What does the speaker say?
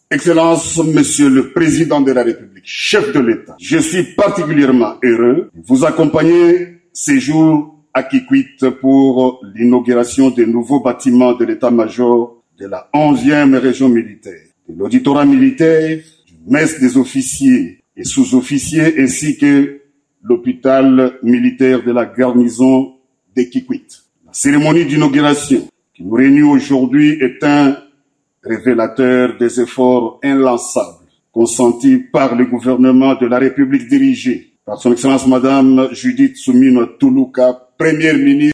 Excellence, Monsieur le Président de la République, chef de l'État, je suis particulièrement heureux de vous accompagner ces jours à Kikwit pour l'inauguration des nouveaux bâtiments de l'état-major de la 11e région militaire, de l'auditorat militaire, du mess des officiers et sous-officiers, ainsi que l'hôpital militaire de la garnison de Kikwit. La cérémonie d'inauguration qui nous réunit aujourd'hui est un révélateur des efforts inlassables consentis par le gouvernement de la République dirigé par son Excellence Madame Judith Suminwa Tuluka, Première ministre